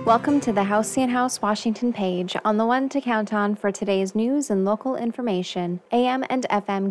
Welcome to the Halcyon House Washington page on the one to count on for today's news and local information, AM and FM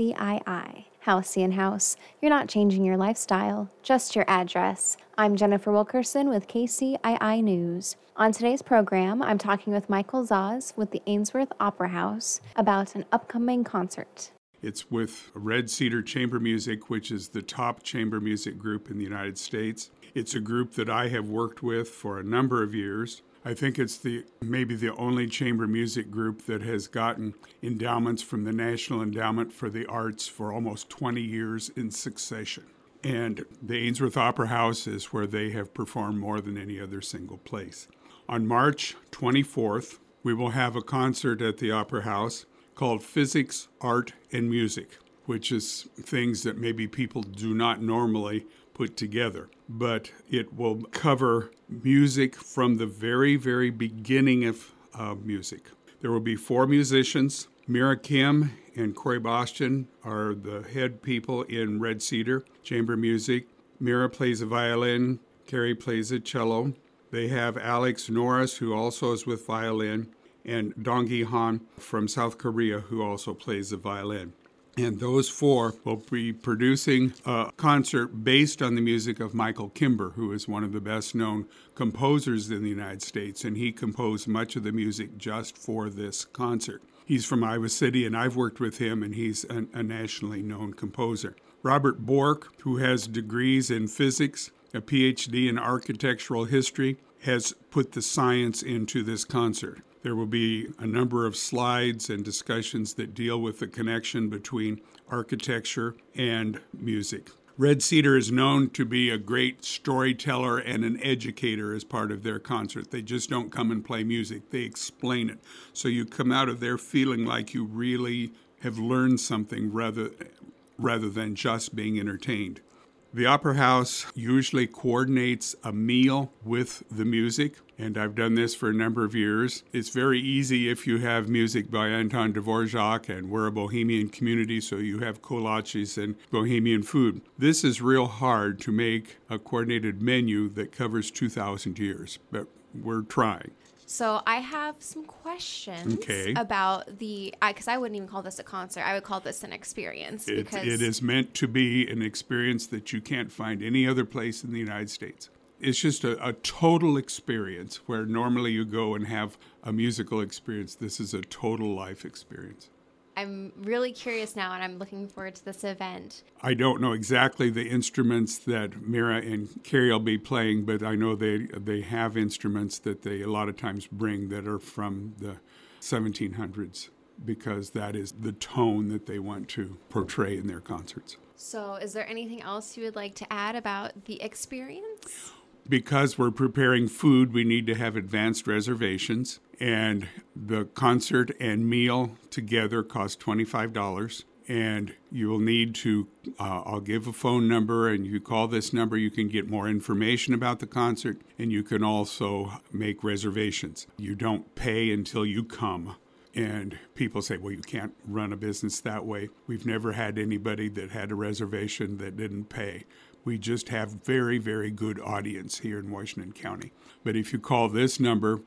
KCII. Halcyon House, you're not changing your lifestyle, just your address. I'm Jennifer Wilkerson with KCII News. On today's program, I'm talking with Michael Zaz with the Ainsworth Opera House about an upcoming concert. It's with Red Cedar Chamber Music, which is the top chamber music group in the United States. It's a group that I have worked with for a number of years. I think it's maybe the only chamber music group that has gotten endowments from the National Endowment for the Arts for almost 20 years in succession. And the Ainsworth Opera House is where they have performed more than any other single place. On March 24th, we will have a concert at the Opera House called Physics, Art, and Music, which is things that maybe people do not normally put together. But it will cover music from the very, very beginning of music. There will be 4 musicians. Mira Kim and Corey Boston are the head people in Red Cedar Chamber Music. Mira plays a violin. Carrie plays a cello. They have Alex Norris, who also is with violin, and Dong-gi Han from South Korea, who also plays the violin. And those 4 will be producing a concert based on the music of Michael Kimber, who is one of the best-known composers in the United States, and he composed much of the music just for this concert. He's from Iowa City, and I've worked with him, and he's a nationally known composer. Robert Bork, who has degrees in physics, a PhD in architectural history, has put the science into this concert. There will be a number of slides and discussions that deal with the connection between architecture and music. Red Cedar is known to be a great storyteller and an educator as part of their concert. They just don't come and play music. They explain it. So you come out of there feeling like you really have learned something rather than just being entertained. The Opera House usually coordinates a meal with the music, and I've done this for a number of years. It's very easy if you have music by Anton Dvorak, and we're a bohemian community, so you have kolaches and bohemian food. This is real hard to make a coordinated menu that covers 2,000 years, but we're trying. So I have some questions about because I wouldn't even call this a concert. I would call this an experience. It is meant to be an experience that you can't find any other place in the United States. It's just a total experience where normally you go and have a musical experience. This is a total life experience. I'm really curious now, and I'm looking forward to this event. I don't know exactly the instruments that Mira and Carrie will be playing, but I know they have instruments that they a lot of times bring that are from the 1700s, because that is the tone that they want to portray in their concerts. So is there anything else you would like to add about the experience? Because we're preparing food, we need to have advanced reservations, and the concert and meal together cost $25, and you will need to, I'll give a phone number, and you call this number, you can get more information about the concert, and you can also make reservations. You don't pay until you come. And people say, well, you can't run a business that way. We've never had anybody that had a reservation that didn't pay. We just have very, very good audience here in Washington County. But if you call this number,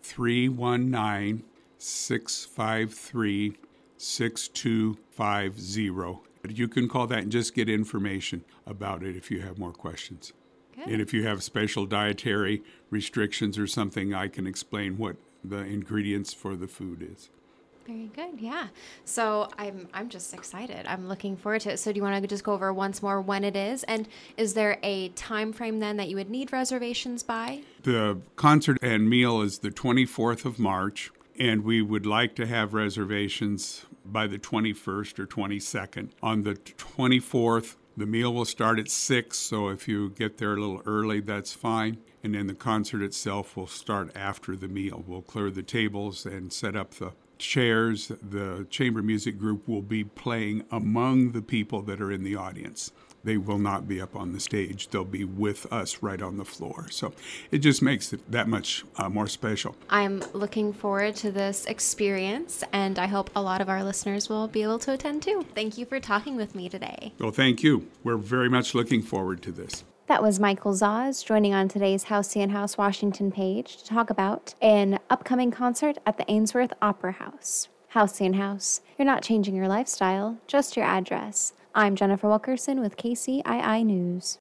319-653-6250, you can call that and just get information about it if you have more questions. Good. And if you have special dietary restrictions or something, I can explain what the ingredients for the food is. Very good, yeah. So I'm just excited. I'm looking forward to it. So do you want to just go over once more when it is? And is there a time frame then that you would need reservations by? The concert and meal is the 24th of March, and we would like to have reservations by the 21st or 22nd. On the 24th, the meal will start at 6, so if you get there a little early, that's fine. And then the concert itself will start after the meal. We'll clear the tables and set up the chairs. The chamber music group will be playing among the people that are in the audience. They will not be up on the stage. They'll be with us right on the floor. So it just makes it that much more special. I'm looking forward to this experience, and I hope a lot of our listeners will be able to attend too. Thank you for talking with me today. Well, thank you. We're very much looking forward to this. That was Michael Zaz joining on today's Halcyon House Washington page to talk about an upcoming concert at the Ainsworth Opera House. Halcyon House, you're not changing your lifestyle, just your address. I'm Jennifer Wilkerson with KCII News.